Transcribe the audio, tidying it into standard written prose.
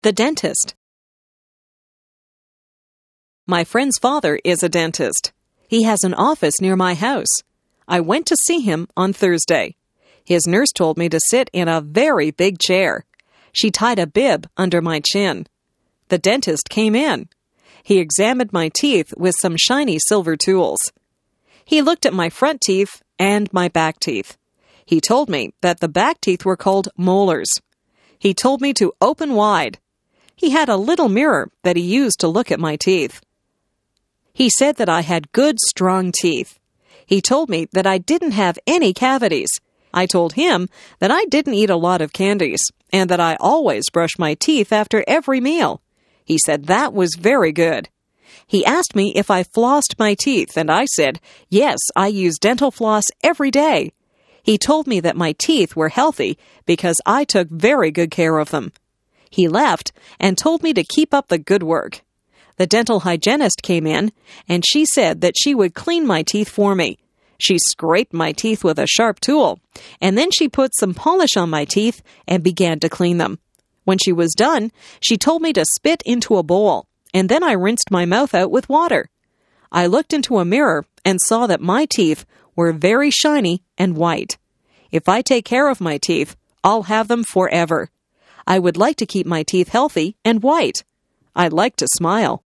The dentist. My friend's father is a dentist. He has an office near my house. I went to see him on Thursday. His nurse told me to sit in a very big chair. She tied a bib under my chin. The dentist came in. He examined my teeth with some shiny silver tools. He looked at my front teeth and my back teeth. He told me that the back teeth were called molars. He told me to open wide. He had a little mirror that he used to look at my teeth. He said that I had good, strong teeth. He told me that I didn't have any cavities. I told him that I didn't eat a lot of candies and that I always brush my teeth after every meal. He said that was very good. He asked me if I flossed my teeth, and I said, yes, I use dental floss every day. He told me that my teeth were healthy because I took very good care of them. He left and told me to keep up the good work. The dental hygienist came in, and she said that she would clean my teeth for me. She scraped my teeth with a sharp tool, and then she put some polish on my teeth and began to clean them. When she was done, she told me to spit into a bowl, and then I rinsed my mouth out with water. I looked into a mirror and saw that my teeth were very shiny and white. If I take care of my teeth, I'll have them forever. I would like to keep my teeth healthy and white. I like to smile.